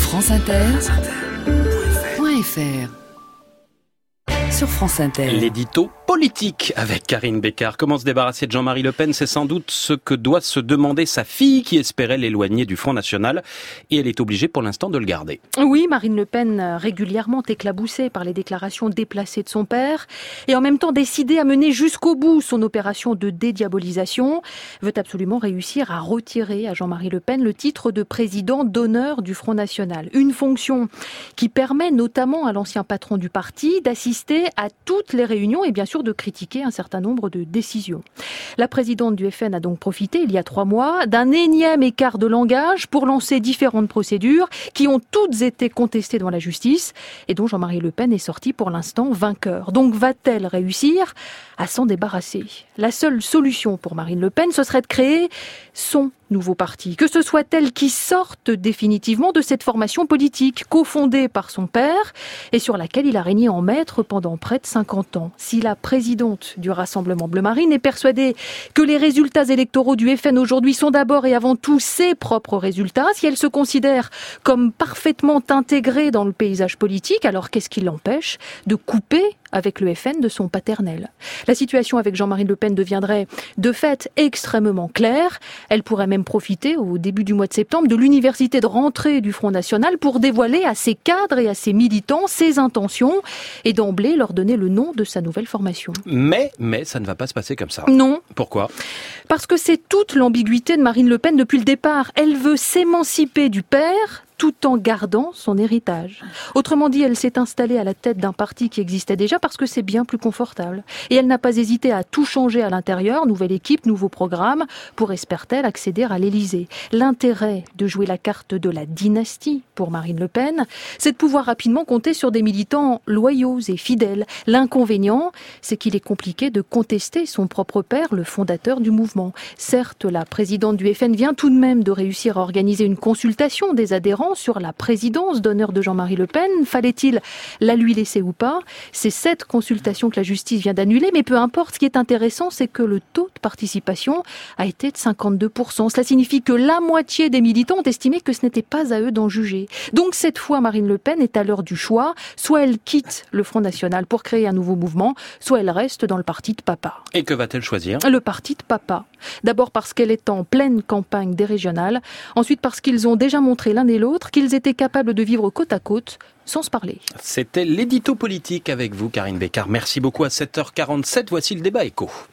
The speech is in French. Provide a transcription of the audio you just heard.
franceinter.fr. Sur France Inter. L'édito politique avec Karine Bécard. Comment se débarrasser de Jean-Marie Le Pen? C'est sans doute ce que doit se demander sa fille qui espérait l'éloigner du Front National. Et elle est obligée pour l'instant de le garder. Oui, Marine Le Pen, régulièrement éclaboussée par les déclarations déplacées de son père et en même temps décidée à mener jusqu'au bout son opération de dédiabolisation, veut absolument réussir à retirer à Jean-Marie Le Pen le titre de président d'honneur du Front National. Une fonction qui permet notamment à l'ancien patron du parti d'assister à toutes les réunions et bien sûr de critiquer un certain nombre de décisions. La présidente du FN a donc profité, il y a 3 mois, d'un énième écart de langage pour lancer différentes procédures qui ont toutes été contestées devant la justice et dont Jean-Marie Le Pen est sorti pour l'instant vainqueur. Donc va-t-elle réussir à s'en débarrasser? La seule solution pour Marine Le Pen, ce serait de créer son nouveau parti, que ce soit elle qui sorte définitivement de cette formation politique cofondée par son père et sur laquelle il a régné en maître pendant près de 50 ans. Si la présidente du Rassemblement Bleu Marine est persuadée que les résultats électoraux du FN aujourd'hui sont d'abord et avant tout ses propres résultats, si elle se considère comme parfaitement intégrée dans le paysage politique, alors qu'est-ce qui l'empêche de couper avec le FN de son paternel? La situation avec Jean-Marie Le Pen deviendrait de fait extrêmement claire. Elle pourrait même profiter au début du mois de septembre de l'université de rentrée du Front National pour dévoiler à ses cadres et à ses militants ses intentions et d'emblée leur donner le nom de sa nouvelle formation. Mais ça ne va pas se passer comme ça. Non. Pourquoi? Parce que c'est toute l'ambiguïté de Marine Le Pen depuis le départ. Elle veut s'émanciper du père tout en gardant son héritage. Autrement dit, elle s'est installée à la tête d'un parti qui existait déjà parce que c'est bien plus confortable. Et elle n'a pas hésité à tout changer à l'intérieur, nouvelle équipe, nouveau programme, pour, espère-t-elle, accéder à l'Élysée. L'intérêt de jouer la carte de la dynastie pour Marine Le Pen, c'est de pouvoir rapidement compter sur des militants loyaux et fidèles. L'inconvénient, c'est qu'il est compliqué de contester son propre père, le fondateur du mouvement. Certes, la présidente du FN vient tout de même de réussir à organiser une consultation des adhérents sur la présidence d'honneur de Jean-Marie Le Pen. Fallait-il la lui laisser ou pas? C'est cette consultation que la justice vient d'annuler, mais peu importe. Ce qui est intéressant, c'est que le taux de participation a été de 52%. Cela signifie que la moitié des militants ont estimé que ce n'était pas à eux d'en juger. Donc cette fois, Marine Le Pen est à l'heure du choix. Soit elle quitte le Front National pour créer un nouveau mouvement, soit elle reste dans le parti de papa. Et que va-t-elle choisir? Le parti de papa. D'abord parce qu'elle est en pleine campagne des régionales. Ensuite parce qu'ils ont déjà montré l'un et l'autre qu'ils étaient capables de vivre côte à côte sans se parler. C'était l'édito politique avec vous, Karine Bécard. Merci beaucoup à 7h47. Voici le débat écho.